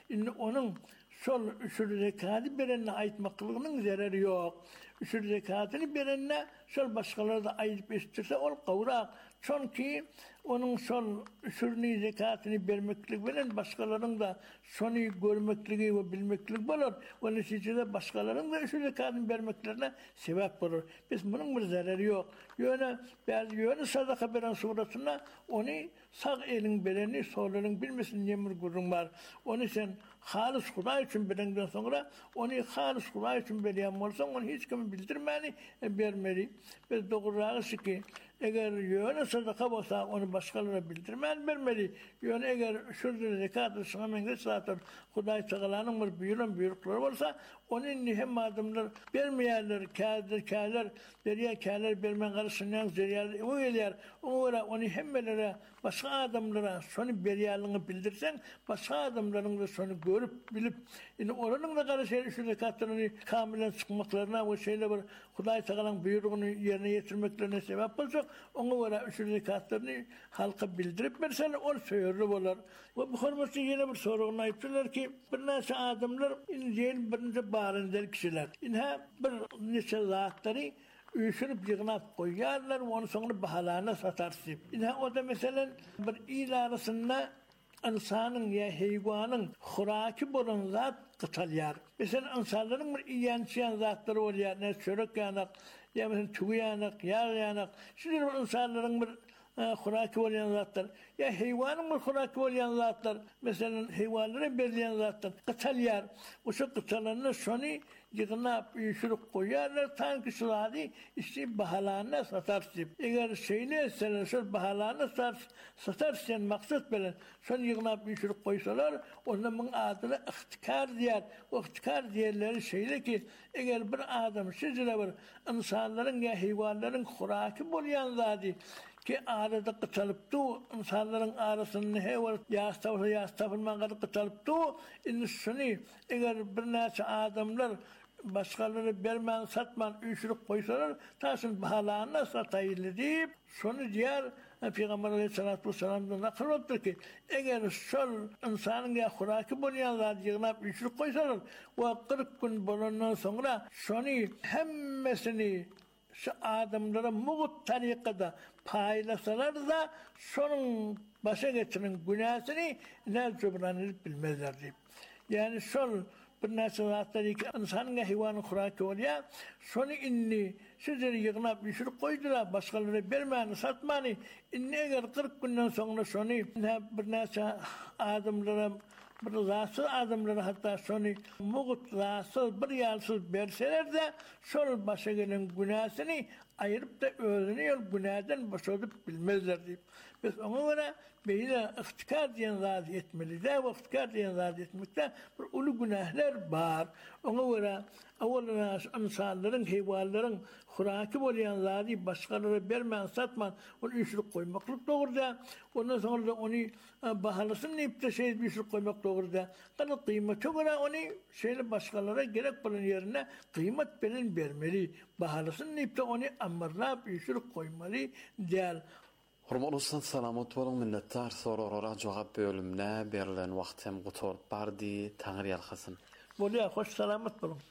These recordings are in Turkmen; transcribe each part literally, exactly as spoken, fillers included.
Indi onun şol üçür zekatı berenine aytmaklığının zararı yok. Üçür zekatını berenine şol başkaları da ayıp istirse ol qawrak. Çünkü onun şol üçürni zekatını vermeklik bilen başkalarının da şonu görmekligi ve bilmeklik bolur. O neticede başkalarının da üçür zekatını vermeklerine sebep olur. Biz bunun bir zararı yok. Yöne bazı yöne sadaka veren suratına onu sağ elin bereni solunun bilmesin yemir gurun var. Onu sen halis Huda için berenden sonra onu halis Huda için beriyen olsan onu hiç kimi bildirmeni vermeli. Biz doğrağısı ki eğer yöne sadaka olsa onu başkalarına bildirmen vermeli. Yöne eğer şurada zekatı sınamenge zaten Huda Teala'nın bir büyülün büyüklükleri olsa onun nihem adımlar vermeyenler, kâder, kâler, veriye kâler vermen karşısından zeriyalı o gelir. Ona onu hemmelere başka adamlara sonu beriyalığını bildirsen başka adamların da sonu görüp bilip yani oranın da karşı şu zekatlarını kamilen çıkmaklarına o şeyle bir Huda Teala'nın buyruğunu yerine getirmeklerine sebep olacak. Ona göre şu zekatlarını halka bildirip versen o söyürlü olur. Ve bu hürmetin yine bir sorunu ayıptılar ki bir nese adamlar inceyin birinci barındır kişiler. İnha bir nese zatları üşünüp yığınap koyarlar ve onu sonra bahalarına satarsın. İnha o da mesela bir il arasında insanın ya heyvanın huraki bolan zat kıtalyar. Mesela insanların bir iyançıyan zatları oluyor. Ne çörek yanak, ya mesela tüvü yanak, yağ yanak. Şimdi insanların bir huraki olan zatlar. Ya heyvanın bir huraki olan zatlar. Mesela heyvanların belirleyen zatlar. Kıtalyar. O şu kıtalarını sonu yığınap, üşürüp koyarlar. Tanki sıladi işte bahalarına satarsın. Eğer şeyini etseler, şu bahalarına satarsın maksat bilen. Son yığınap, üşürüp koysalar, onun adını ihtikar diyer. O ihtikar diyerleri şeyle ki, eğer bir adam sizlere bir insanların ya heyvanların huraki bolayan zadi ki arada kıtalıptı, insanların arasını hever yastafır yastafırman kadar kıtalıptı. İnni şunu, eğer bir nesi adamlar başkaları bermen satman üşürüp koysalar taşın bahalarına sataylı deyip şunu diğer Peygamber Aleyhisselatü Vesselam'dan nakıl oldu ki eğer şol insanın ya huraki bolayanlar yığınap üşürüp koysalar ve kırk gün bolandan sonra şunu hemmesini şu adamlara muğut tarikada paylasalar da şunun başa geçiren günahsını ne cübranılıp bilmezler deyip. Yani şol bir nasihatları ki insanın hayvanın huraki oluyor. Şunu inni sizleri yığınap düşürüp koydular. Başkaları vermeni satmani. İnni eğer kırk günden sonra şunu bir nasihat adamlara bir rahatsız adamlara hatta şunu muğut rahatsız bir yalsız verseler de şol başa gelen günahsını ayırıp da öğreniyor günahdan boşalıp bilmezler deyip. Biz ona göre böyle ihtikar diyen zat etmeli de ve ihtikar diyen zat etmekte bir ulu günahlar var. Ona göre evvelina insanların, heyvanların huraki olayan zatı başkaları vermen, satman, onu üşürük koymaklık doğru da. Ondan sonra da onu bahalasın deyip de şey üşürük koymak doğru da. Kana kıymeti göre onu şeyle başkalara gerek olan yerine kıymet belin vermeli. Bahalasın deyip de onu amarlap üşürük koymalı değil. Hormat olsun, salamat bolun minnettar. Sorarara cevap bölümüne berilen vaqt hem gutorp bardi. Tanrı yalxasın. Bolya hoş salamat bolun.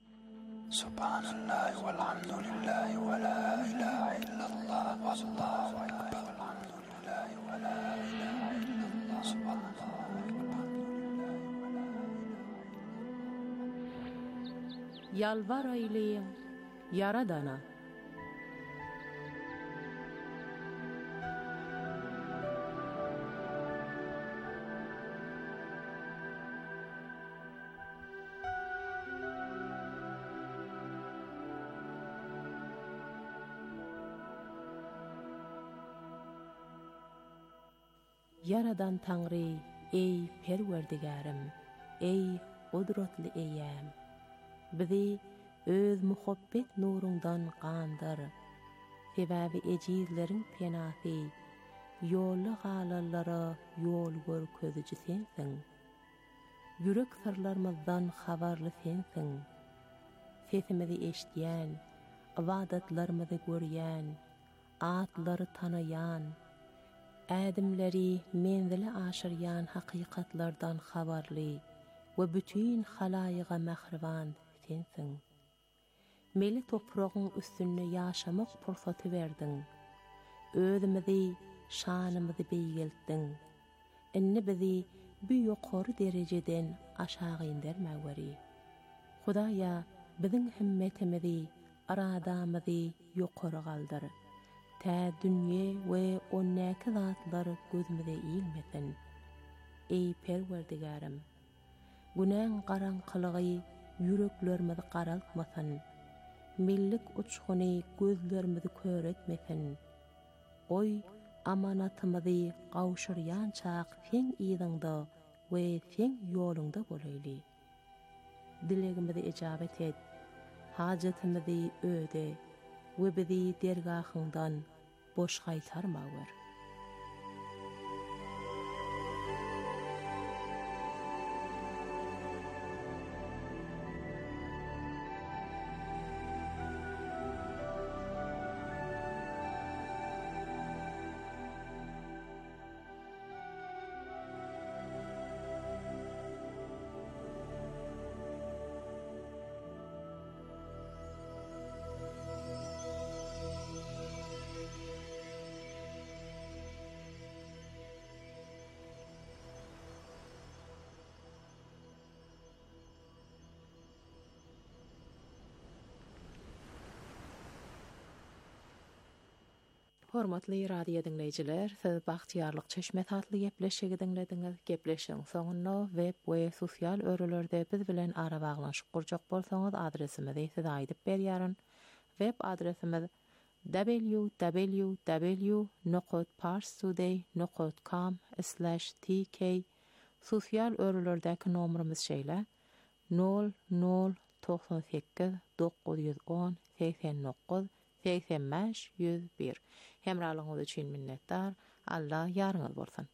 Subhanallah velhamdülillah ve la ilahe illallah vallahu ekber velhamdülillah ve la ilahe illallah subhanallah velhamdülillah ve la ilahe. Yalvar eyleyin Yaradana. Yaradan Tanrı, ey perverdigarım, ey kudretli eyyam. Bizi öz muhabbet nurundan qandır. Sebebi ecizlerin penafı, yolu galallara yol görközücü sensin. Yürek sırlarımızdan habarlı sensin. Sesimizi eşdiyen, ibadatlarımızı göryen, atları tanıyan, adamları menzili aşıryan hakikatlardan habarlı, we bütün halaýyga mähriban sensiň. Meli toprağın üstünde yaşamak pursatı verdin. Özümüzi, şanımızı beýgeltdiň. Inni bizi bu ýokary derejeden aşağı indirmäweri. Hudaýa biziň himmetimizi, aradamyzy ýokary galdyr. Tä dünýe we onnäki zatlar gözümize iýilmesin. Ey Perwerdigarim, günäň garaňkylygy ýüreklerimizi garaltmasyn. Millik uçguny gözlerimizi köretmesin. Oy amanatymyzy gawşyrýan çaq sen ýygyňda we sen ýolunda bolaýly. Dilegimizi ijabet et. Hajatymyzy öde we bizi dergahyňdan boş gaýtarma ber. Hormatly radio dinleyijiler, siz bagtyarlyk çeşmet adly gepleşigi dinlediňiz. Gepleşiň soňunda web we sosial örelerde biz bilen ara baglanşyp gurjak bolsaňyz adresimizi siz aýdyp berýäryn. Web adresimiz w w w nokta parstoday nokta com slash t k. Sosial örelerdäki nomerimiz şeýle nol nol doksan sekiz dokuz yüz on seksen dokuz seksen beş yüz bir. Hemralygyňyz üçin minnetdar. Allah ýaryňyz bolsun.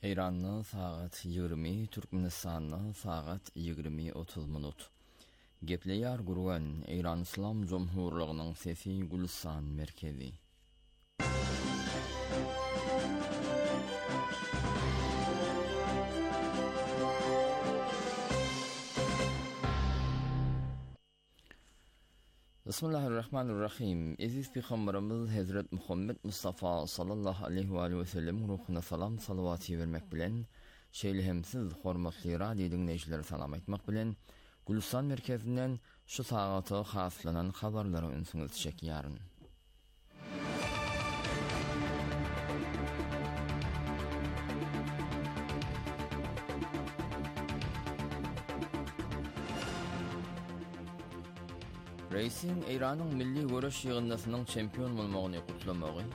İran'ın saat yigirmi, Türkmenistan'ın saat yigirmi otuz minut. Gepleýär gurgan İran İslam Jomhurlygynyň sesi Gülistan merkezi. Bismillahirrahmanirrahim. Aziz Peygamberimiz Hazret Muhammed Mustafa sallallahu aleyhi ve sellem ruhuna salam salavatı vermek bilen, şeýlehemsiz hormatly radio dinleýijileri salam etmek bilen, Gülistan merkezinden şu sagata haslanan habarlary ünsüňiz çekýäryn. Reisin İran'ın milli görüş ýygyndasının çempion bolmagyny gutlamagy.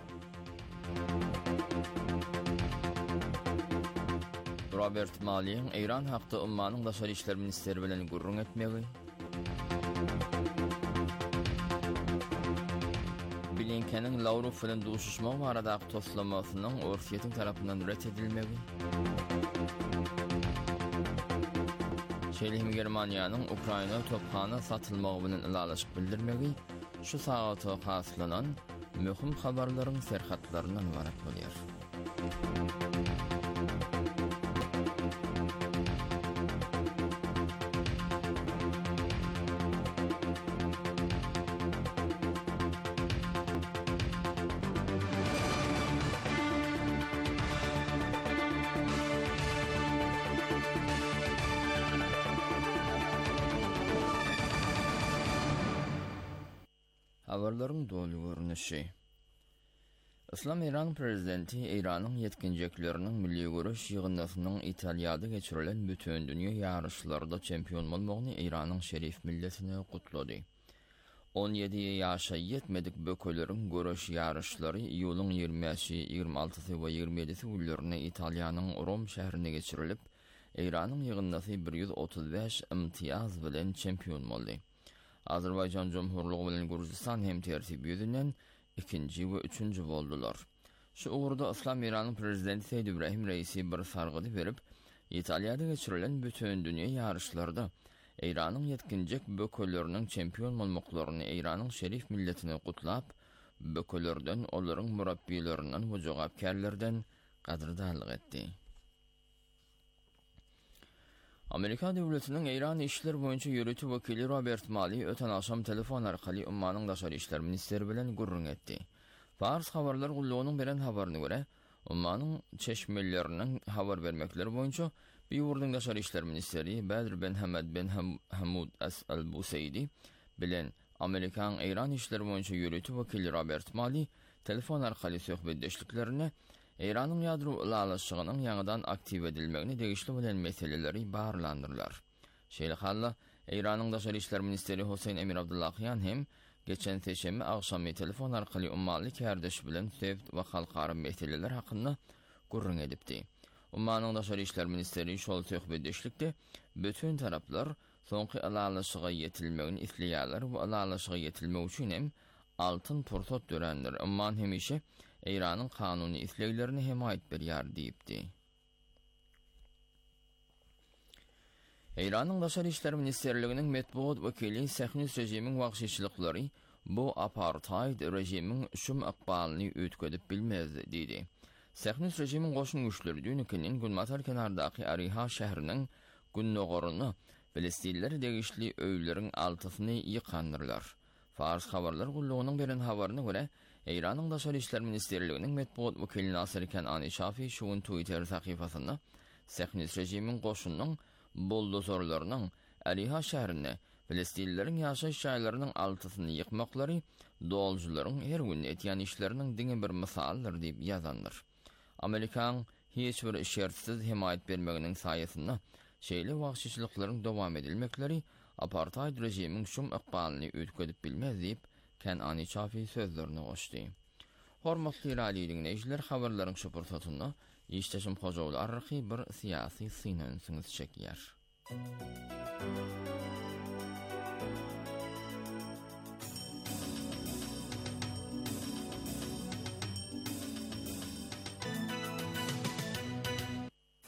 Robert Maliň İran hakda ummanyň daşary işler ministeri bilen gurrun etmegi. Blinken'in Lavrov bilen duşuşma baradaky toslamasynyň Orsiýetiň tarapyndan ret edilmegi. Şeýlehmi Germaniýanyň Ukraina topkana satylmagy bilen ilalaşyk bildirmegi şu sagata haslanan möhüm habarlaryň serhatlarynyň ibaret bolýar. Habarlaryň dolu görnüşi. İslam İran prezidenti İran'ın yetkinjeklerinin milli görüş ýygyndasynyň Italiýada geçirilen bütün dünýä ýarışlarında çempion bolmagyny İran'ın şerif milletine gutlady. on ýedi ýaşa ýetmedik bökeleriň görüş ýarışlary ýylyň ýigrimisi, ýigirmi altysy we ýigirmi ýedisi günlerine Italiýanyň Rom şäherine geçirilip, İran'ın ýygyndasy bir ýüz otuz beş imtiýaz bilen çempion boldy. Azerbaycan Jomhurlygy bilen Gürjistan hem tertip ýüzünden ikinji we üçünji boldular. Şu ugrda İslam İran'ın prezidenti Seyyid İbrahim Reisi bir sargydy berip, Italiýada geçirilen bütün dünýä ýarışlarda İran'ın yetkinjek bökelleriniň çempion bolmaklaryny İran'ın şerif milletine gutlap, bökellerden olaryň murabbiyleriniň we jogapkärlerden gadyrdalyk etdi. Amerika döwletiniň İran işler boýunça ýöretip wekili Robert Mali öten akşam telefon arkaly ummanyň daşary işler ministeri bilen gurrun etdi. Fars habarlar gullugynyň beren habaryna görä, ummanyň çeşmeleriniň habar bermekleri boýunça bir ýurduň daşary işler ministeri Badr ben Hamad ben Hamud al-Busaydi bilen Amerikan İran işler boýunça ýöretip wekili Robert Mali telefon arkaly söhbetdeşliklerine İran'ın ýadro ilalaşygynyň ýaňydan aktiv edilmegini degişli bilen meseleleri barlandyrlar. Şeýle halla İran'ın daşary işler ministeri Hüseyin Emir Abdullahyan hem geçen seşembe akşamy telefon arkaly ummaly kärdeş bilen sevd we halkara meseleler hakynda gurrun edipdi. Ummanyň daşary işler ministeri şol söhbetdeşlikde bütün taraplar soňky ilalaşyga ýetilmegini isleýärler we ilalaşyga ýetilmek üçin hem altyn pursat dörendir. Umman hemişe İran'ın kanuni isleýlerini himayet berýär diýipdi. İran'ın daşary işler ministerliginiň metbuat wekili Sehnus rejimiň wagşyçylyklary bu apartheid rejimiň şum akbalyny ötkedip bilmezdi diýdi. Sehnus rejimiň goşun güçleri dünýäniň Günmatar kenardaky Ariha şäheriniň günnogoruny Filistinler degişli öýleriň altysyny ýykandyrlar. Fars habarlar gullugynyň beren habaryna görä, İran'ın daşary işler ministerliginiň metbuat wekili Nasir Kenani Şafi şuň Twitter sahypasynda Sehnus rejimiň goşunyň buldozorlarynyň Ariha şäherine Filistinleriň ýaşaýyş ýaýlarynyň altysyny ýykmaklary doljularyň her gün etýän işleriniň diňe bir misaldyr diýip ýazandyr. Amerikan hiç bir şertsiz himayet bermeginiň saýasynda şeýle wagşyçylyklaryň dowam edilmekleri apartheid rejimiň şum ykbalyny ötkedip bilmez diýip Kenani Şafi sözlerini goşdy. Hormatly radio dinleýijiler, habarlaryň şu pursatyny işteşim hojawl arky bir syýasy syny ünsüňiz çekýär.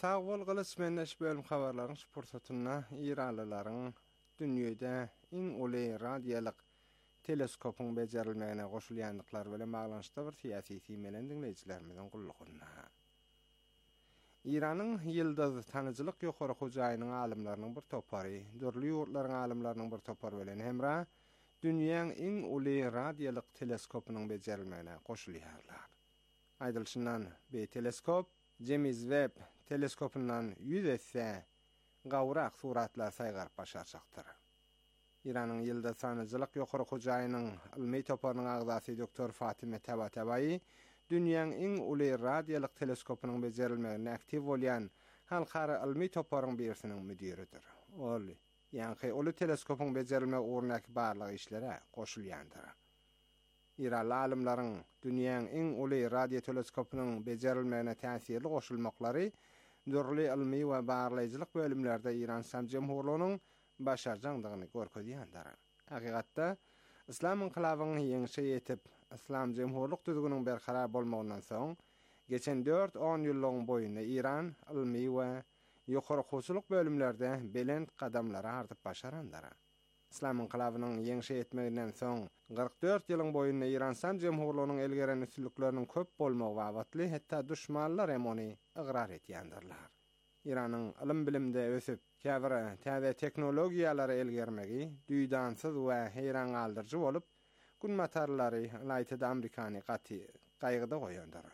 Sağ bol gılıç menneş bölüm habarlaryň şupursatynda İranlylaryň dünýede iň uly radiýalyk teleskopun bejerilmegine goşulýandyklary bilen baglanşykda bir syýasy tiýmelen dinleýijilerimiziň gullugyna. İranyň ýyldız tanyjylyk ýokary hojaýynyň alymlarynyň bir topary, dörli ýurtlaryň alymlarynyň bir topary bilen hemra dünýäň iň uly radiýalyk teleskopunyň bejerilmegine goşulýarlar. Aýdylşyndan bu teleskop James Webb teleskopundan yüz etse gawrak suratlar saýgaryp başarjakdyr. İranyň ýylda sanyjylyk ýokary hojaýynyň ilmi toparynyň agzasy doktor Fatime Tabatabai dünýäň iň uly radiýalyk teleskopunyň bejerilmegine aktiv bolýan halkara ilmi toparyň birisiniň müdiridir. Ol ýa-ni uly teleskopun bejerilme ugrundaky barlyk işlere goşulýandyr. İranly alymlaryň dünýäň iň uly radio teleskopunyň bejerilmegine täsirli goşulmaklary dörli ilmi we barlaýjylyk bölümlerde İran Islam Jemhurlygynyň başarjandygyny görkezýändir. Hakygatda Islam inqilabynyň ýeňişe ýetip Islam Jemhurlyk düzgünüň berkarar bolmagyndan soň geçen dört on ýyllyň boýunda İran ilmi we ýokary hoşuluk bölümlerde belend gadamlary artyp başarandyr. İslam inqilabynyň ýeňişe ýetmeginden soň kırk dört ýylyň boýunda İran Islam Jemhurlygynyň elgeren üstünlikleriniň köp bolmagy wagtly hatda düşmanlar hem ony igrar etýändirler. İranyň ilim bilimde ösüp käbir täze teknologiýalary elgermegi düýdansyz we heýran galdyrjy bolup gün matarlary laýtyda Amerikany gaty gaýgyda goýandyr.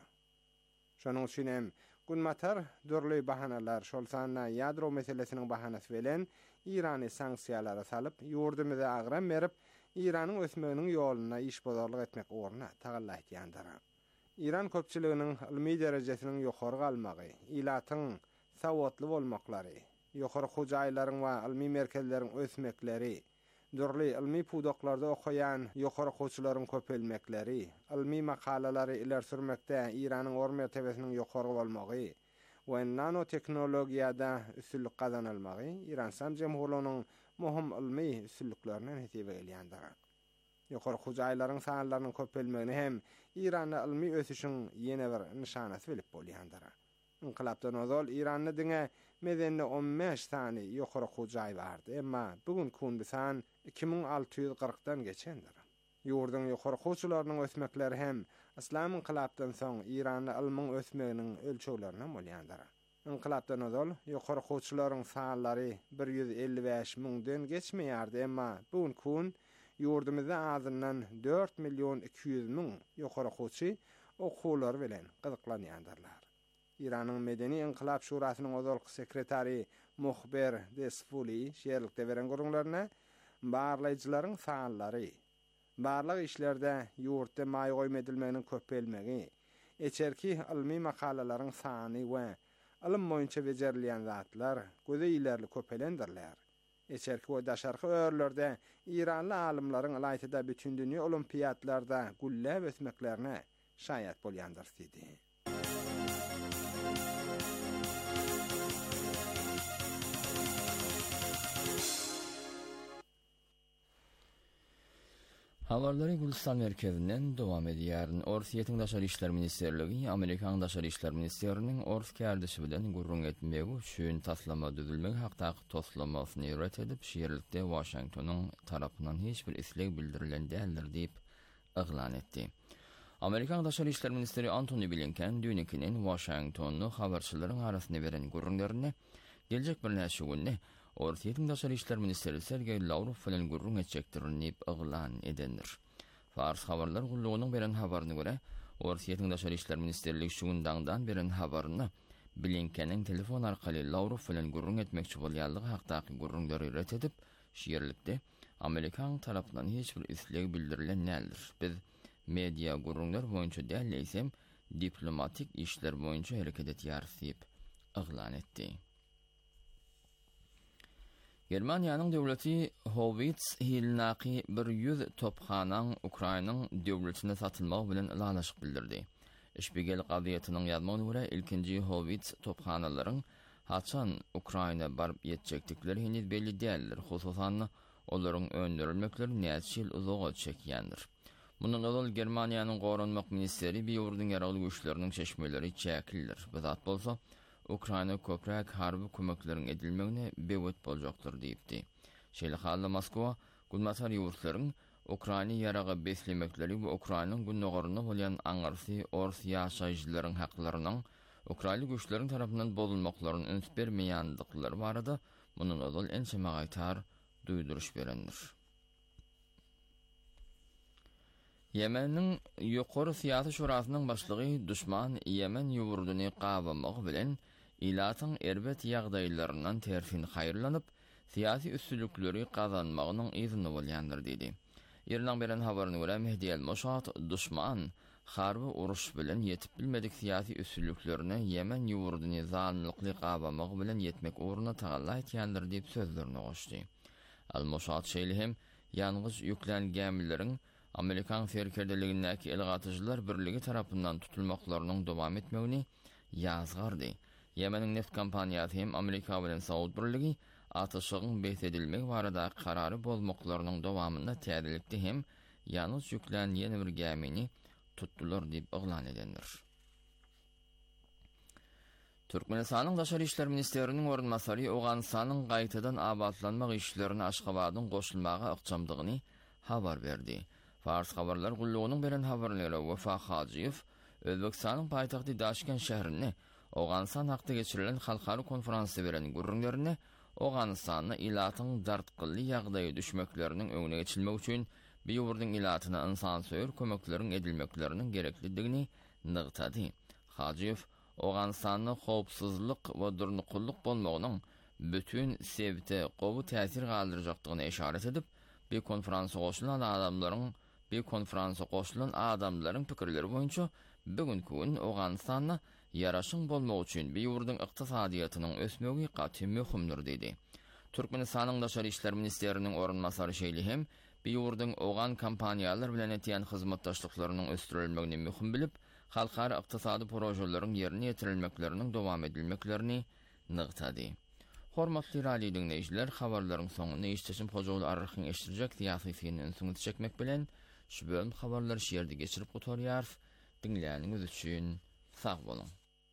Şonuň üçin hem gün matar dörli bahanalar şol sanna ýadro meselesiniň bahanasy bilen İrany sanksiýalara salyp ýurdumyza agram berip İranyň ösmeginiň ýoluna iş bozarlyk etmek ugruna tagalla etýändir. İran köpçiliginiň ilmi derejesiniň ýokary galmagy, ilatyň sawatly bolmaklary, ýokary hojaýlaryň we ilmi merkezleriň ösmekleri, dörli ilmi pudoklarda okayan ýokary hoçularyň köpelmekleri, ilmi makalalary iler sürmekde İranyň or mertebesiniň ýokary bolmagy we nanoteknologiýada üstünlik gazanylmagy İran Islam Jemhurlygynyň muhim ilmi üstünliklerinden hesaba gelýändir. Ýokary hojaýlaryň sanlarynyň köpelmegini hem İranyň ilmi ösüşiň ýene bir nişanasy bilip bolýandyr. İnqilabdan ozal İranyň diňe medenli on beş sany ýokary hojaý bardy, emma bugun kundy san iki bin alty ýüz kırkdan geçendir. Ýurdun ýokary hoçularynyň ösmekleri hem İslam inqilabdan soň İranyň ilmiň ösmeginiň ölçeklerinden bolýandyr. İnqilabdan ozal ýokary hoçularyň sanlary bir ýüz elli beş miňden geçmeýärdi, emma bugun kun ýurdumyzda azyndan dört milyon iki yüz miň ýokary hoçy okuwlar bilen gyzyklanýandylar. İranyň Medeni İnqilab Şurasynyň ozalky sekretary Muhber Desfuli şeýerlikde beren gurulmaryna barlaýjylaryň sanlary, barlyk işlerde ýurtda maý goýma edilmeginiň köpelmegi, eçerki ilmi makalalaryň sany we ilim boýunça bejerilýän zatlar göze ilerli köpelendirler. Eçerki we daşarky örlerde İranly alymlaryň laýtyda bütün dünýä olimpiadlarda gullab ösmeklerine şaýat bolýandyr dedi. Habarlary Gülistan merkezinden dowam edýär. Orsiýetiň Daşary işler ministerligi Amerikan Daşary işler ministeriniň Ors kärdişi bilen gurrun etmegi üçin taslama düzülmegi hakda toslamasyny ret edip şeýerlikde Washingtonyň tarapyndan hiç bir isleg bildirilen däldir diýip eglan etdi. Amerikan Daşary işler ministeri Antony Blinken dünýäkinin Washingtonyny habarçylaryň arasyna beren gurrunlaryny geljek bir näçe günde Orsiýetiň Daşary işler ministeri Sergey Lavrov bilen gurrun etjekdirini eglan edendir. Fars habarlar gullugynyň beren habaryna görä, Orsiýetiň Daşary işler ministerligi şu gündan beren habaryny Blinkenin telefon arkaly Lavrov bilen gurrun etmekçi bolýanlygy hakdaky gurrunlary ret edip, şeýerlikde Amerikan tarapyndan hiç bir isleg bildirilen nädir. Biz media gurrunlar boýunça däl diplomatik işler boýunça hereket etýäris diýip eglan etdi. Germaniýanyň döwleti Howitz hilnaqy bir yüz topxanaň Ukrainanyň döwletine satylmagy bilen ýalaşyk bildirdi. Spiegel gazetynyň ýazmagyna görä, ilkinji Howitz topxanalaryň haçan Ukraina barıp ýetjekdikleri heniz belli däldir. Hususan olaryň öndürilmekleri näçe ýyl uzaga çekýändir. Mundan ozal Germaniýanyň gorunmak ministeri bir ýurdun ýaraly güýçleriniň çeşmeleri çäkildir. Bizat bolsa Ukraina köprek harbi kömeklerin edilmegine bewet boljakdyr diýipdi. Şeýle halda Moskwa gulmatar ýurtlaryň Ukraina yaraga beslemekleri we Ukrainanyň günnogaryna bolan aňarsy Orus ýaşaýjylaryň haklarynyň Ukraina güýçleriň tarapyndan bozulmaklaryny öňs bermeýändiklary barada munun odal ençe magaýtar duýduruş berendir. Yemen'in Ýokary Syýasy Şurasynyň başlygy düşman Yemen ýurduny gabamak bilen ilatyň erbet ýagdaýlaryndan tersin haýyrlanyp, syýasy üstünlükleri gazanmagynyň izni bolýandyr diýdi. Ýerden beren habaryna görä Mehdi el-Mossad düşman harby uruş bilen ýetip bilmedik syýasy üstünlüklerini Yemen ýurduny zanlykly gabamak bilen ýetmek uğruna tagalla etýändir diýip sözlerini goşdy. El-Mossad şeýlehem ýalňyz ýüklen gemileriň Amerikan ferkerdeligindäki elgatyjylar birligi tarapyndan tutulmaklarynyň dowam etmegini ýazgardy. Yemenin neft kompaniýasy hem Amerika bilen Saud birligi atyşygyň beýtedilmek barada karary bolmaklarynyň dowamynda täzelikde hem ýalňyz ýüklen ýene bir gemini tutdular diýip oglan edendir. Türkmenistanyň Daşary işler ministeriniň orunmasary Owganistanyň gaýtadan abadlanmak işlerini Aşgabatyň goşulmagy ykjamdygyny habar berdi. Fars habarlar gullugynyň beren habarlary Wafa Hajiýew Özbekistanyň paýtagty Daşkent şäherinde Owganistan hakda geçirilen halkary konferansy beren gurrunlaryny Owganistanyň ilatyň dartgyly ýagdaýy düşmekleriniň öňüne geçilmek üçin bir ýurduň ilatyna insansöýür kömekleriň edilmekleriniň gereklidigini nygtady. Hajiýew Owganistanyň howpsuzlyk we durnuqullyk bolmagynyň bütün sebite gowy täsir galdyrjakdygyna işaret edip, bir konferansa goşulan adamlaryň bir konferansa goşulan adamlaryň pikirleri boýunça bugünkü gün Owganistanyň yaraşyň bolmak üçin bir ýurduň ykdysadyýatynyň ösmegi gaty möhümdir diýdi. Türkmenistanyň Daşary işler ministeriniň orunmasary şeýlehem bir ýurduň Owgan kompaniýalar bilen etýän hyzmatdaşlyklarynyň östürilmegini möhüm bilip, halkary ykdysady projelerin ýerine ýetirilmekleriniň dowam edilmeklerini nygtady. Hormatly radio dinleýijiler, habarlaryň soňuna işçisim hojaly arrykyň eşdirjek syýasy fiýinin soňuna çekmek bilen şu bölüm habarlary şeýerde geçirip gotarýar. Dinleýäniňiz üçin sag bolun.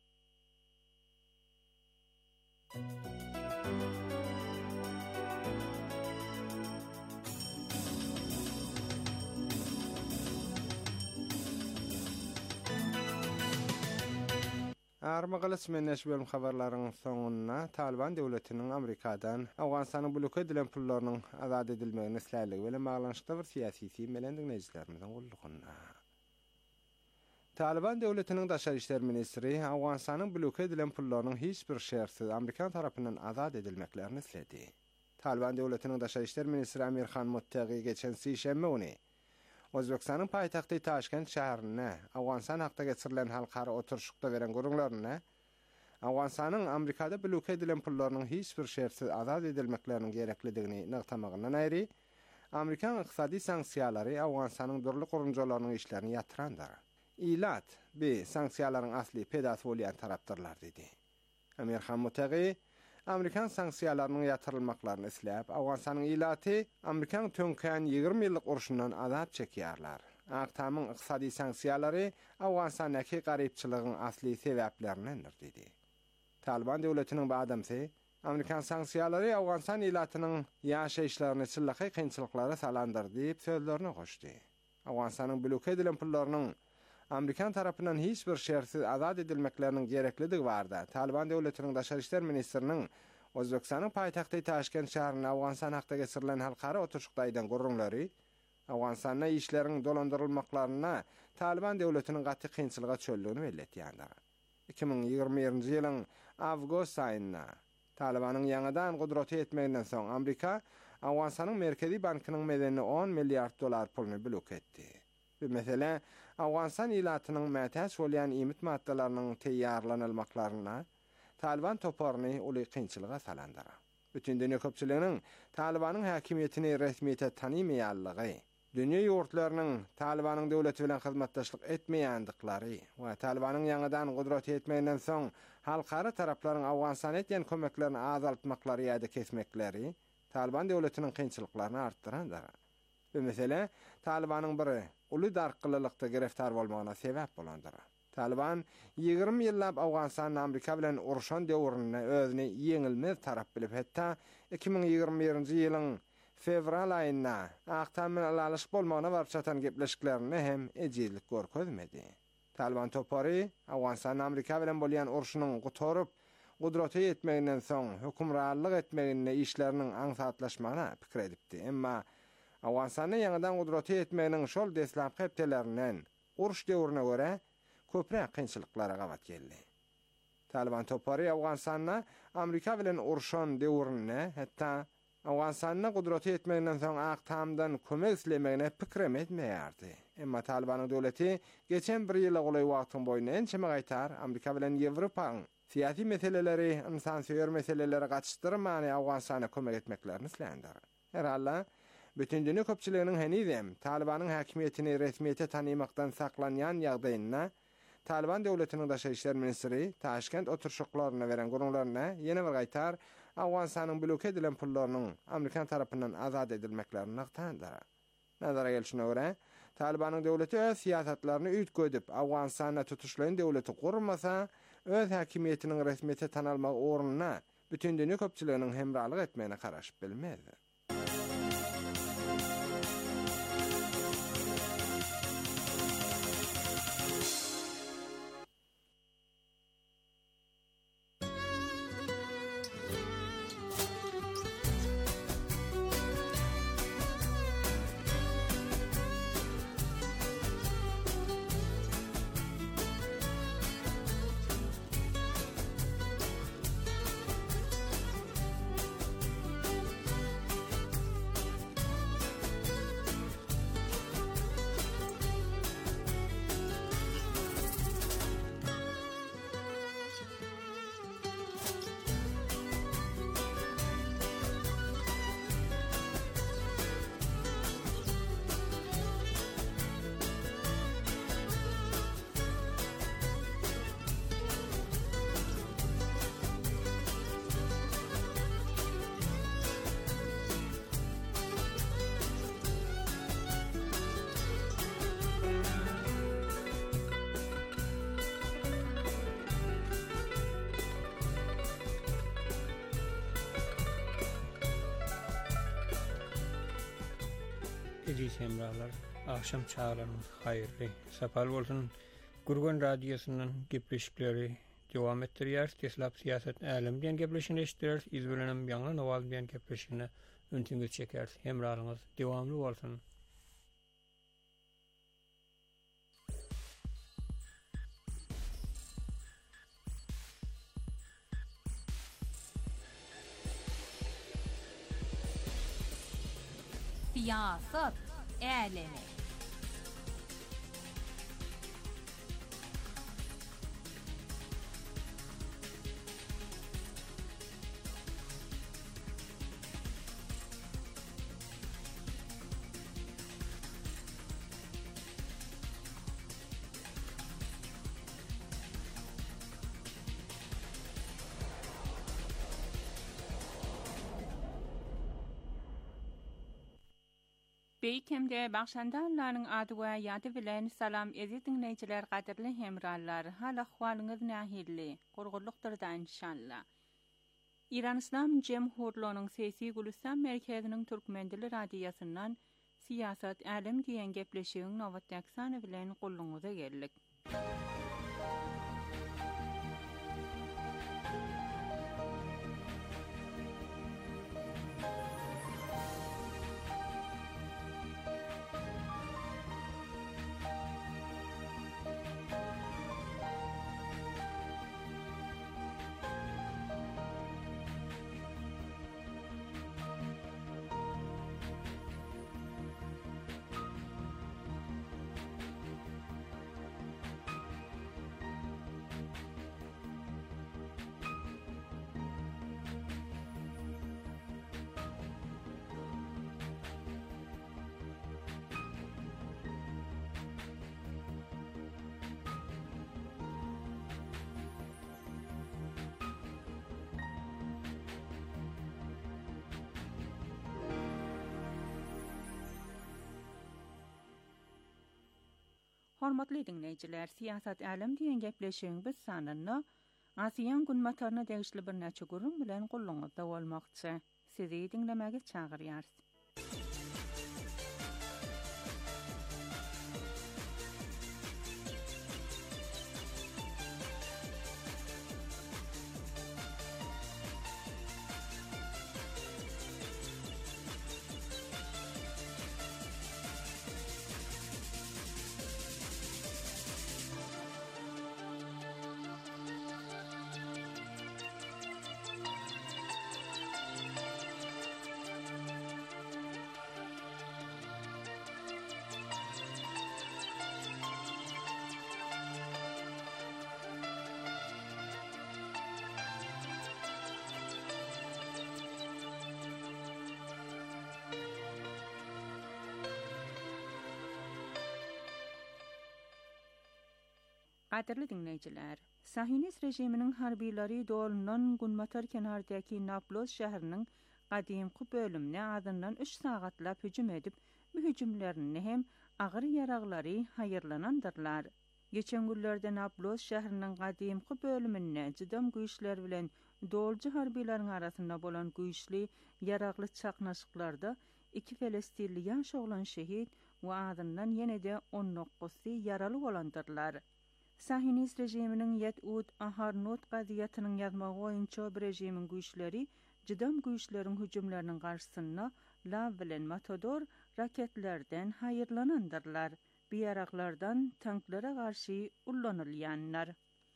Armagalas menneş bölüm habarlarynyň soňuna Taliban döwletiniň Amerikadan Awganistanyň blok edilen pullarynyň azad edilmegini isläýligi bilen baglanşykda bir syýasy melen dinleýijilerimizden gullugyna. Taliban döwletiniň Daşary işler ministri Awganistanyň blok edilen pullarynyň hiç bir şertsiz Amerikan tarapyndan azad edilmeklerini islädi. Taliban döwletiniň Daşary işler ministri Amir Khan Muttaqi geçen sişenme ony Özbekistanyň paýtagty Taşkent şäherine Awganistan hakda geçirilen halkary oturşykda beren gurulmaryna Awganistanyň Amerikada blok edilen pullarynyň hiç bir şertsiz azad edilmekleriniň gereklidigini nygtamagyndan aýry Amerikan ykdysady sanksiýalary Awganistanyň durly gurunjalarynyň işlerini ýatyrandyr. İlat bi sanksiýalaryň asly pedasy bolýan tarapdyrlar dedi. Amir Khan Muttaqi Amerikan sanksiýalarynyň ýatyrylmaklaryny isläp, Awganistanyň ilaty Amerikan tönkän ýygrimi ýyllyk uruşundan azat çekýärler. Aktamyň ykdysady sanksiýalary Awganistanyň garypçylygyň asly sebäplerindendir dedi. Taliban döwletiniň badamsy Amerikan sanksiýalary Awganistan ilatynyň ýaşaýyşlaryny çyllaky kynçylyklara salandyr diýip sözlerini goşdy. Awganistanyň blok edilen pullarynyň Amerikan tarapyndan hiç bir şertsiz azad edilmekleriniň gereklidigi barda. Taliban döwletiniň Daşary işler ministriniň Özbekistanyň paýtagty Taşkent şäherine Awganistan hakda geçirilen halkary oturşykdaýdan gurrunlary Awganistanyň işleriň dolandyrylmaklaryna Taliban döwletiniň gaty kynçylyga çöldigini belletýändir. iki bin ýygrimiňji ýylyň awgust aýynda Talibanyň ýangadan gudraty etmeginden soň Amerika Awganistanyň Merkezi bankynyň medeni on milliard dolar puluny blok etdi. Bu mesele Awganistan ilatynyň mätäç bolýan imit maddalarynyň teýýarlanylmaklaryna Taliban toparyny uly kynçylyga salandyr. Bütün dünýä köpçüliginiň Talibanyň häkimiýetini resmiýete tanymaýanlygy, dünýä ýurtlarynyň Talibanyň döwleti bilen hyzmatdaşlyk etmeýändiklary we Talibanyň ýangadan gudraty etmeginden soň halkary taraplaryň Awganistan etýän kömeklerini azaltmaklary ýa-da kesmekleri Taliban döwletiniň kynçylyklaryny artdyrandyr. Bu mesele Talibanyň bir uly darkylykda gireftar bolmagyna sebäp bolandyr. Taliban ýygrimi ýyllap Awganistanyň Amerika bilen uruşan döwrüne özüni ýeňilmez tarap bilip hatda iki ming ýygrimi birinji ýylyň fevral aýynda Aktamyň alalyş bolmagyna barp çatan gepleşiklerini hem ejizlik görkezmedi. Taliban topary Awganistanyň Amerika bilen bolýan uruşynyň gutorup gudraty ýetmeginden soň hökümranlyk etmeginde işleriniň aňsatlaşmagyna pikir edipdi. Emma Awganistanyň ýangydan gudraty ýetmeginiň şol deslapky hepdelerinden uruş döwrüne görä köpräk kynçylyklara gabat geldi. Taliban topary Awganistanyna Amerika bilen uruşan döwrüne hatda Awganistanyň gudraty ýetmeginden soň Aktamdan kömek islemegine pikir etmeýärdi. Emma Talibanyň döwleti geçen bir ýyla golay wagtyň boýundan ençeme gaýtar Amerika bilen Ýewropaň siyasi meseleleri, insansöýer meseleleri gaçdyrmany Awganistana kömek etmeklerini islendir. Herhalde bütün dünya köpçüliginiň henizem Talibanyň häkimiýetini resmiýete tanymakdan saklanýan ýagdaýynda Taliban döwletiniň daşa işler ministri Taşkent oturşuklaryna beren gurulmaryna ýene bir gaýtar Awganistanyň blok edilen pullarynyň Amerikan tarapyndan azad edilmeklerini naktandyr. Nazara gelişine görä, Talibanyň döwleti öz siýasatlaryny üýtgedip Awganistana tutuşlayan döwleti gurmasa, öz häkimiýetiniň resmiýete tanalmagy ornuna bütün dünya köpçüliginiň hemralyk etmegine garaşyp bilmezdi. Aziz hemralar, akşam çağlarınız hayırlı. Sapal bolsun. Gurgun radyosunun gepleşikleri devam ettirýär. Teslap siýasat älim bilen gepleşini eşitdirýär. Iz bilenem ýaňa nowal bilen gepleşini öňtüňe çeker. Hemralyňyz dewamly bolsun. Siýasat älemi. Beýkemde bagşandanlaryň ady we ýady bilen salam eziz dinleýijiler, gaderli hemrallar, hal ahwalyňyz nähilli, gurgurlukdyrdan inşallah. İran İslam Jemhuriyetining Sesi Gülistan merkeziniň Türkmen dili radiosynyň siýasat älim diýen gepleşigiň nowat ýaksany bilen gulluňyza geldik. Hormatly dinleyijiler, siyasat alem diýen gepleşigiňiz sanynda Asiýan gün matarına degişli bir näçe gurrun bilen gulluňyzda bolmakçy. Sizi dinlemäge çagyrýarys. Qadirli dinleyijiler, Sahinist rejiminiň harbiýleri dolunan Gunmatar kenardaky Nablus şäheriniň gadymky bölümine adyndan üç sagatlap hüjüm edip, bu hüjümlerini hem agyr ýaraglary haýyrlanandyrlar. Geçen günlerde Nablus şäheriniň gadymky bölümine jydam güýçler bilen dolju harbiýleriň arasynda bolan güýçli ýaragly çaknaşyklarda iki Filistili ýaş oglan şehit we adyndan ýene-de on dokuzsy ýaraly bolandyrlar. Sahinist rejiminiň Yet'ud Aharnot gaziýatynyň ýazmagy boýunça bir rejimiň güýçleri jydam güýçleriň hüjümleriniň garşysyna lav bilen matador raketlerden haýyrlanandyrlar. Bu ýaraglardan tanklara garşy ullanylýanlar.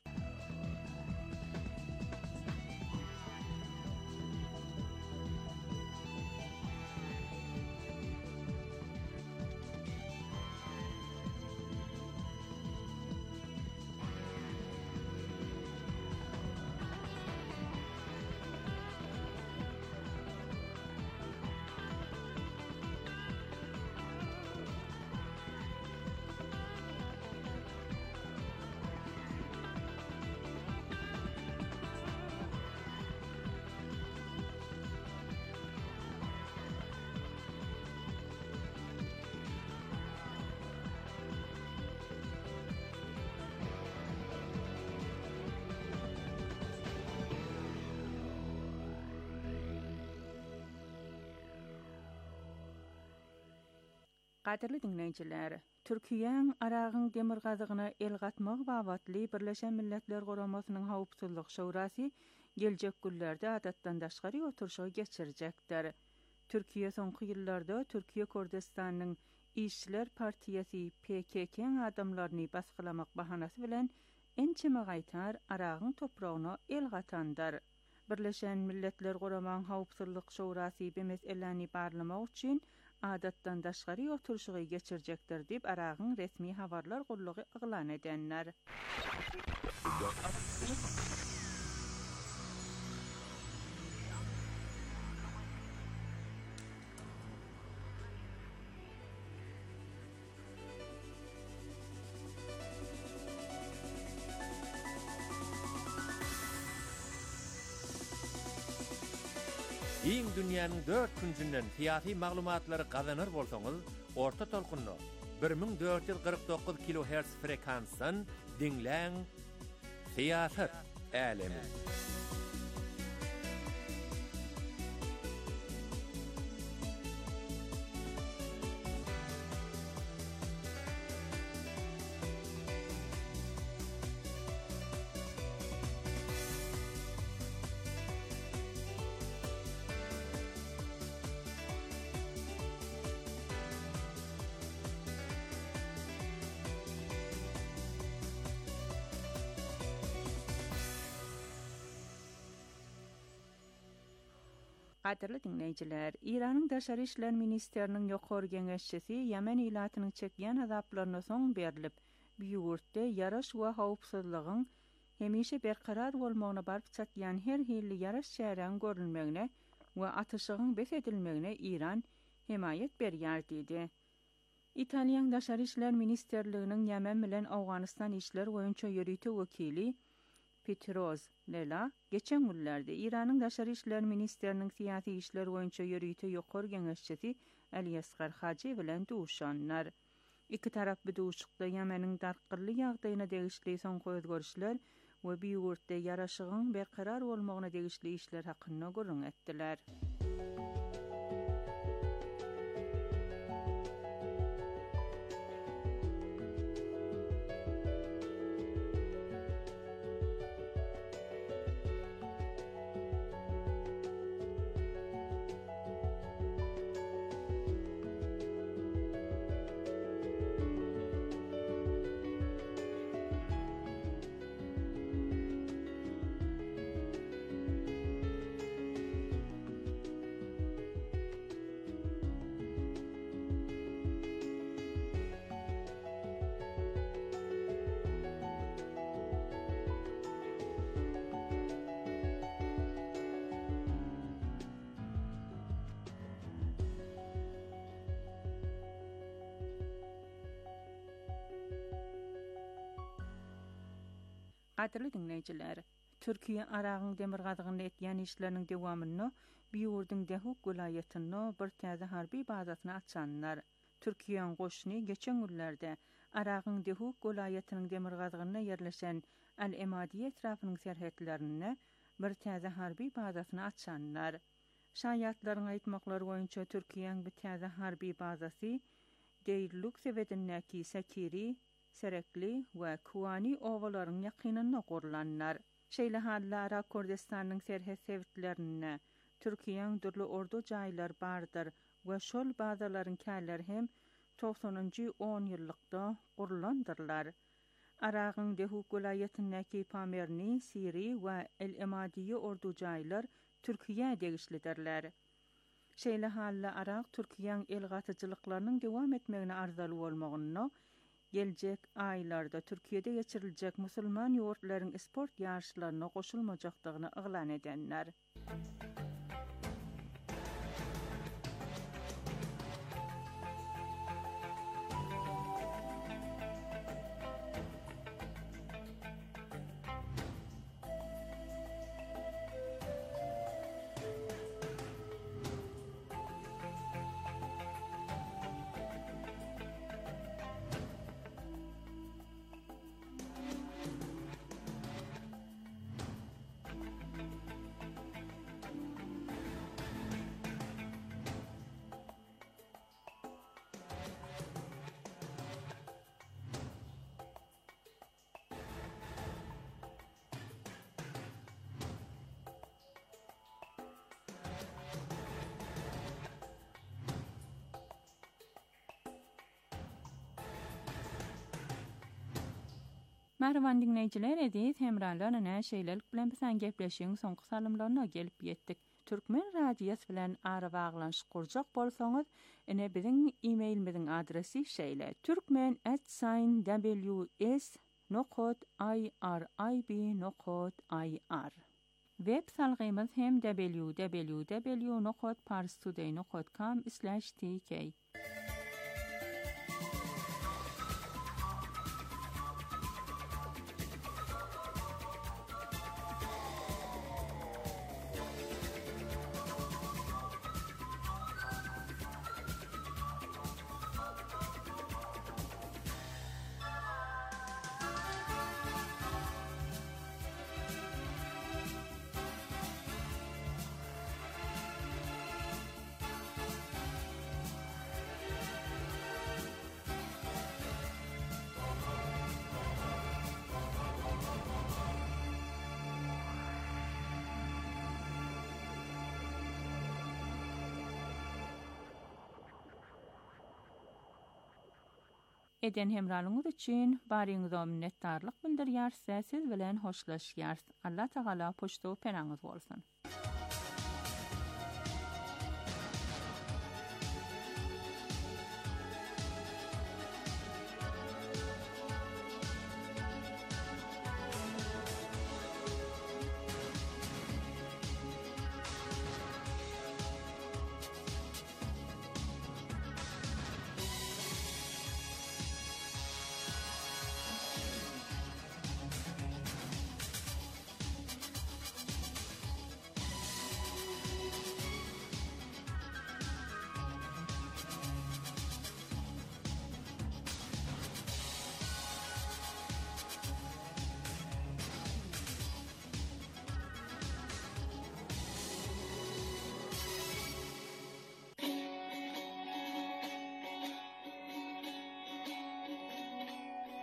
Qadirli dinleyijiler, Türkiýeň Aragyň demir gazygyna el gatmak babatly Birleşen Milletler Guramasynyň Howpsuzlyk Şurasy geljek günlerde adatdan daşgary oturşy geçirjekdir. Türkiýe soňky ýyllarda Türkiýe Kurdistanynyň İşçiler Partiýasy P K K adamlaryny basgylamak bahanasy bilen ençeme gaýtar Aragyň topragyna el gatandyr. Birleşen Milletler Guramasynyň Howpsuzlyk Şurasy bu meseleni barlamak üçin adatdan daşgary oturşy geçirjekdir diýip Aragyň resmi habarlar gullugy iglan edenler. Iň dünýäniň dört küncünden fiýaty maglumatlary gazanır bolsaňyz, orta tolkunny bir ming dört yüz kırk dokuz kilohertz frekansdan dinläň. Fiýasat alemi. Qadirli dinleyijiler, İranyň Daşary işler ministeriniň ýokary geňeşçisi Ýemen ilatynyň çekýän azaplaryna soň berilip, bu ýurtda ýaraş we howpsuzlygyň hemişe berkarar bolmagyna baryp çatýan her hilli ýaraş şäherän görülmegine we atyşygyň bes edilmegine İran himayet berýär diýdi. İtaliýan Daşary işler ministerliginiň Ýemen bilen Awganystan işler boýunça ýörüýte wekili Petroz Lela geçen günlerde İran'ın Daşary işler ministeriniň siyasi işler boýunça ýörüýte ýokary geňeşçisi Ali Asgar Haji bilen duşanlar. iki tarap biduşykda Ýemeniň darkyrly ýagdaýyna degişli soňky özgörüşler we biýurtda ýaraşygyň berkarar bolmagyna degişli işler hakynda görüň etdiler. Gaderli dinleyijiler, Türkiýe Aragyň demirgadygyny etýän işleriniň dowamyny Biýurdyň Dehuk welaýatyny bir täze harby bazasyny açanlar. Türkiýeň goşuny geçen günlerde Aragyň Dehuk welaýatynyň demirgadygyna ýerleşen Al-Emadiýe etrafynyň serhetlerini bir täze harby bazasyny açanlar. Şaýatlaryň aýtmaklary boýunça Türkiýeň bir täze harby bazasy Deýirlük sebedindäki Sakiri, Serekli we Kuwani owalaryň ýakynynda gurlanlar. Şeýle hallara Kurdistanyň serhet sebitlerini Türkiýeň dürli ordu jaýlar bardyr we şol bazalaryň källeri hem togsonunjy on ýyllykda gurlandyrlar. Aragyň Dehuk welaýatyndäki Pamerni, Siri we El-Emadiýe ordu jaýlar Türkiýe degişlidirler. Şeýle halla Arag Türkiýeň elgatyjylyklarynyň dowam etmegine arzaly bolmagyny geljek aýlarda Türkiýede geçiriljek musulman ýurtlaryň sport ýarşylaryna goşulmajakdygyny yglan edenler. Merhaban dinleyijiler, edis hemralarına şeýlelik bilen bilen gepleşiň soňky salymlaryna gelip ýetdik. Türkmen radiýasy bilen ara baglanşyk kurjak bolsaňyz, ene biziň e-mailimiziň adresi şeýle: türkmen at w s nokta i r i b nokta i r. Web salgymyz hem w w w nokta parstoday nokta com slash t k. Eden hemralyňyz üçin baryňyza minnetdarlyk bildirýär, siz bilen hoşlaşýar. Allah Taala poşto penaňyz bolsun.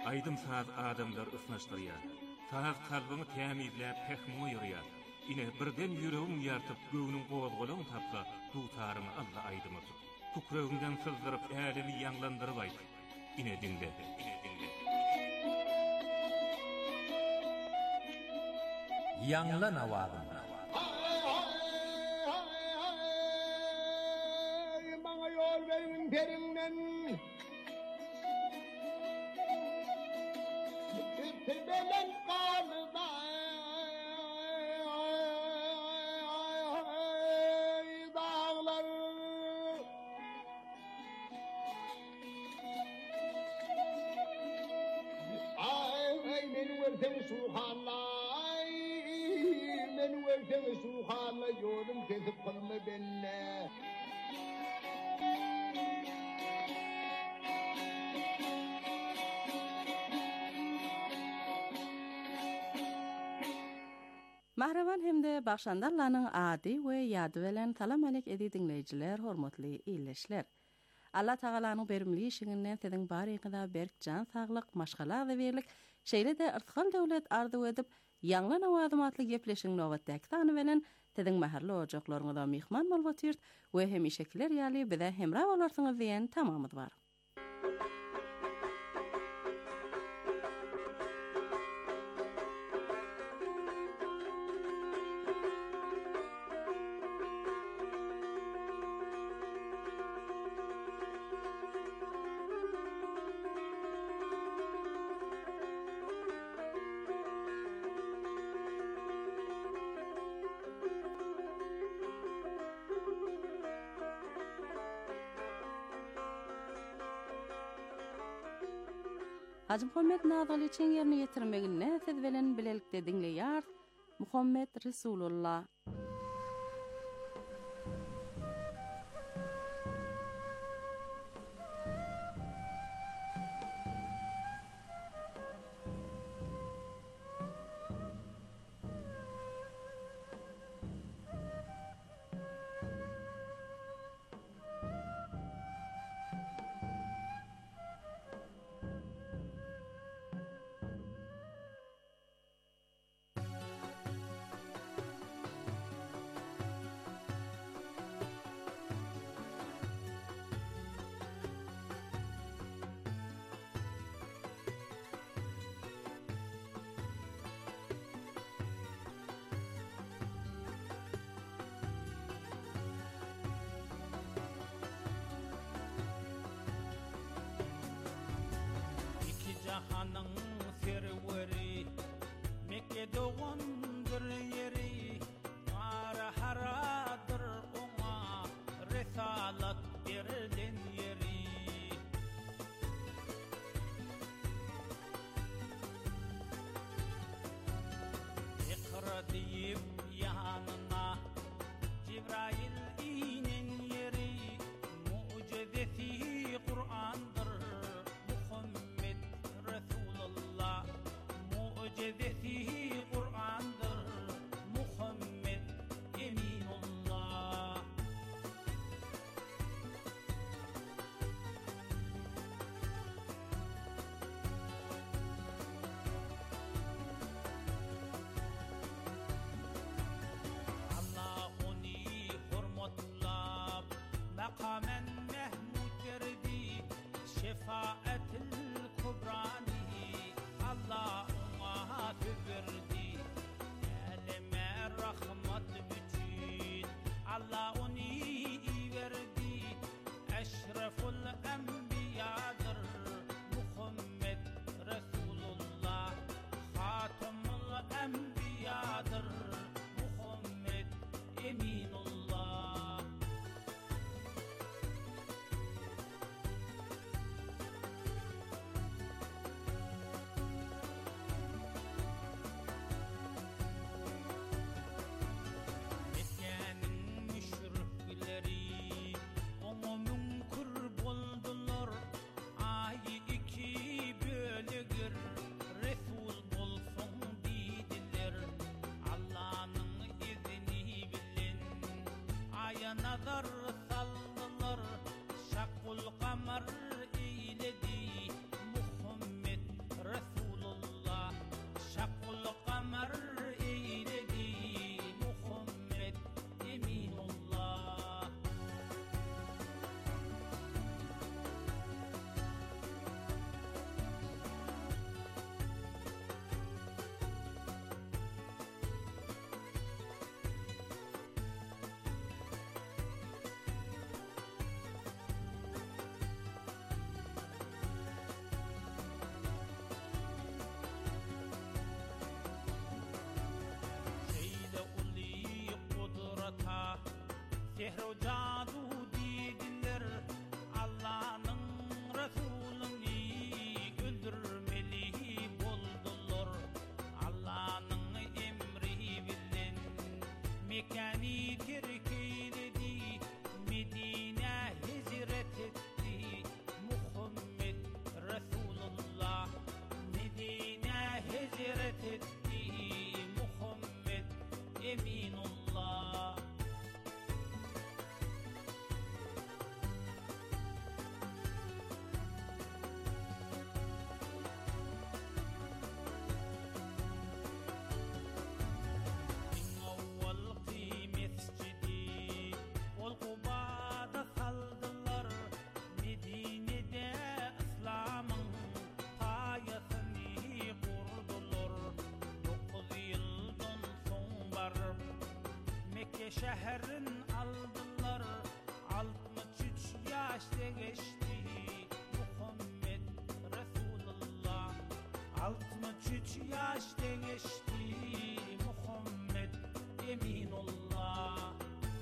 aydım saz adamlar ısnaşdırýar. Saz kalbyny tämizläp pehmi ýyrýar. Ine birden ýüregim ýartyp göwnüň gowazgalaryny tapsa, dutaryny Allah aydymy tut. Tukragymdan sızdyryp älimi ýanglandyryp aýt. Ine dinle, ine dinle. Ýanglan awazyn. Bana yol verin perinden. Tebelen kanıda dağlar. Ay beni versen suhanlay, beni versen suhanlay, yolum kesip kılma benimle. Mahraman hemde başandarlarının adi we ýady bilen salam alek edi dinleýijiler, hormatly ýyleşler. Allah Taalanyň berimli işiňinden siziň barygyda berk jan saglyk, maşgala we berlik, şeýle de irtihal döwlet ardy edip, ýanglan awazymatly gepleşiň nowatdaky sany bilen siziň maherli ojaklaryňyza mihman bolýar we hemişekiler ýaly bize hemra bolarsyňyz diýen tamamyz bar. Hacı Muhammed Nazal için yerine getirmegine siz bilen bilelikde dinleýär Muhammed Resulullah. Cahanyň serweri Mekke doğandyr yeri ara haradyr oňa risalat berilen yeri Iqra diýip ýanyna Jibrail inen yeri mucizesi Qur'andyr Mucizesi Kur'an'dır Muhammed Eminullah. Allah onu hurmatlab makamen Mehmud verdi şefaatil kubrani Allah verdi elime rahmat bütün Allah onu verdi eşreful enbiyadır Muhammed Resulullah hatamul enbiyadır Muhammed Eminullah. Nazar sallılar şakul kamar eyledi Muhammed Tehro cadu dediler Allah'ın Resulüni öldürmeli boldular Allah'ın emri bilen Mekani terk eyledi Medine hicret etti Muhammed Resulullah Medine hicret etti Muhammed Eminullah şehrin aldılar altmış üç yaşta geçti Muhammed Resulullah altmış üç yaşta geçti Muhammed Eminullah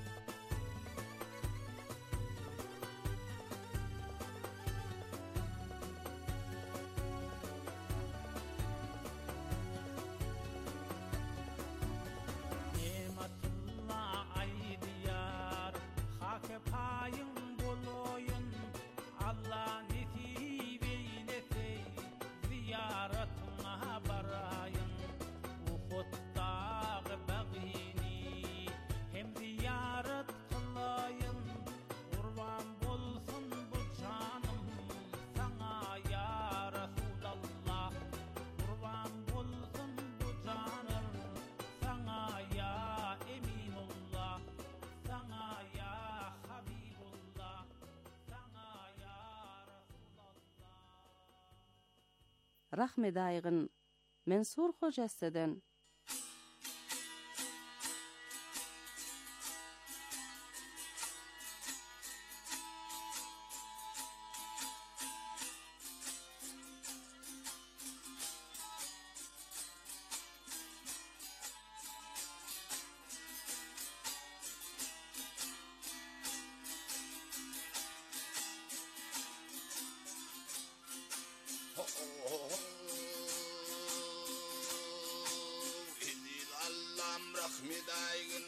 payın boloyun Allah nasip eylese ziyaretine barayın Uhud'daki bagini hem ziyaret kılayın kurban bolsun bu canım sana ya Resulallah kurban bolsun bu canım sana ya Eminullah sana ya Rahmet aygın Mensur Hocassadan Rahmet aygın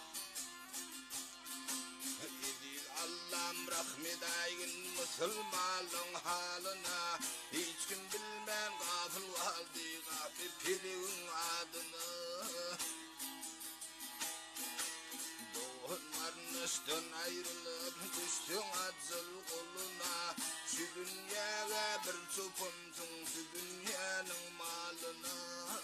Edil Allah'ım rahmet aygın Müslümanlığın halına Hiç kim bilmem gafil kaldı Gafil pilin adını Doğunların üstün ayrılıp Düştün aczıl koluna Şu dünyaya bir çupumsun Şu dünyanın malına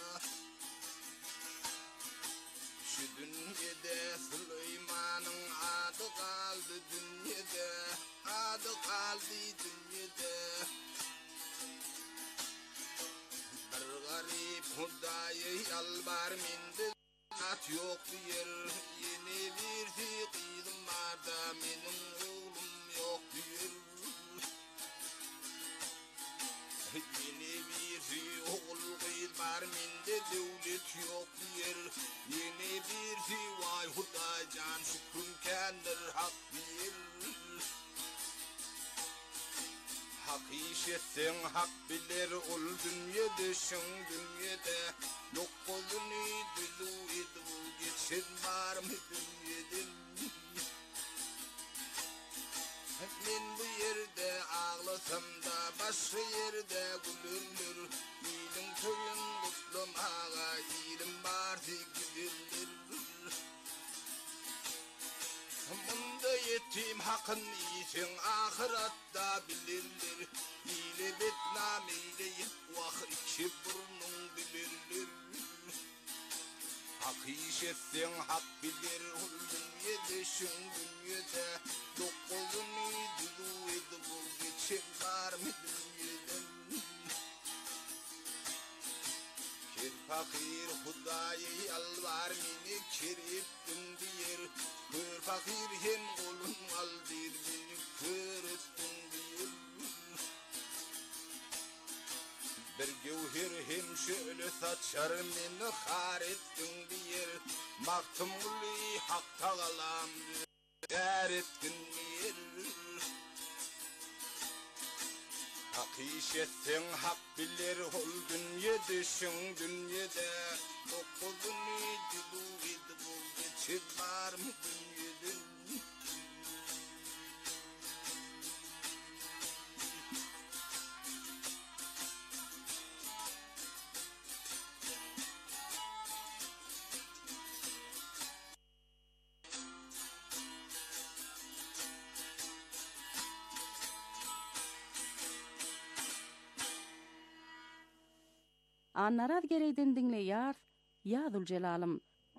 Şu dünyada Süleyman'ın adı kaldı dünyada Adı kaldı dünyada Bir garip Hudayı yalvar mindi At yok diyer Yeni bir fikirim var da Benim oğlum yok diyer Yeni bir oğul kıyıl var minde devlet yok diyer Yeni bir fi vay Huday can şükrün kendir hak bir Hak işetsen hak bilir ol dünyada şun dünyada Yok olunu dilu edu geçin var mı dünyadan Men bu yerde ağlasam da başka yerde gülünür İlim köyün kutlum ağa ilim vardı gidilir Bunda yetim hakkın için ahiratta bilirler İle betnam ile yıtvah iki burnun bilirler Hak işetsen hak bilir oldun yedişin dünyada Dokuzun ididu edibu geçin var mı dünyadan Kir fakir Hudayı yalvar mini kirip diyer Kır fakir hem kolun aldır beni kır ettin diyer Bir gevher hem şöyle saçar meni har ettin diyer Maktumuli hak tağalam där etkin mir Hakişetin hak bilir ol dünyede şun dünyede Okudun idilu idibul geçir var mı dünyede Annaraz gereydin dinle yar, Yadul Celalım.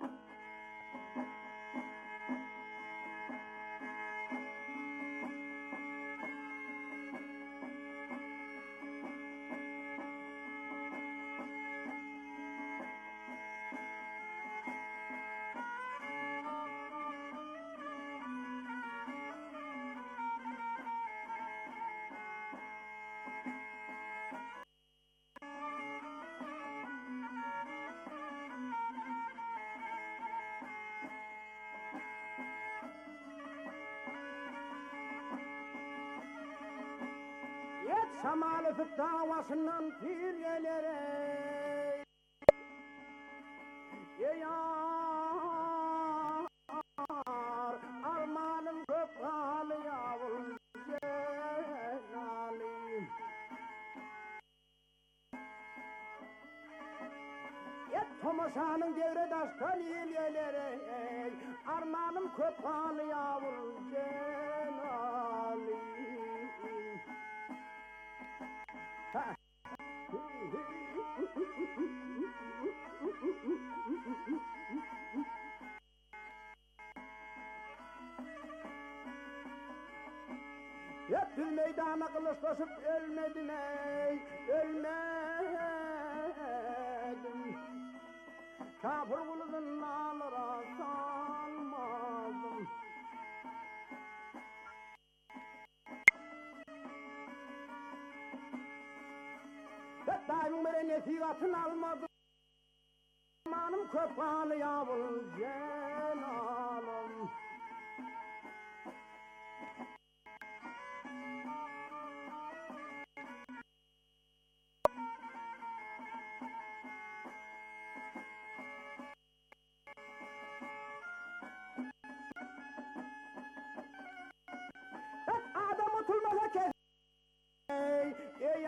Samalı fıt davasından pirgelere Yar armanın köpalı yavrum Celal'im Yet Tomasanın devre daştan ilgelere Armanım köpalı yavrum Celal'im Hep bir meydana kılıçlaşıp ölmedim ey, ölmedim. Kafir kuludun nalara salmadım. Hep daim beri nesihatını almadım. Amanım köpağını yavrum Celal'ım. Hep adam oturmasa kes. Ey, ey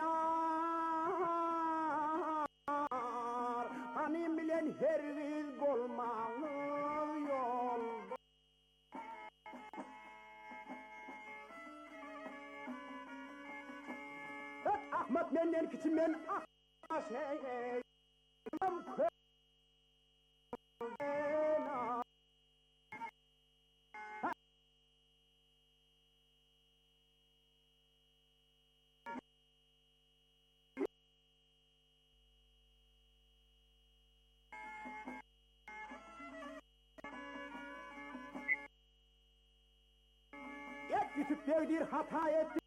yar, hanim bilen herviz bolmalı yol. Hep Ahmet menden küçüm men ah şey. Küçük bir hata etti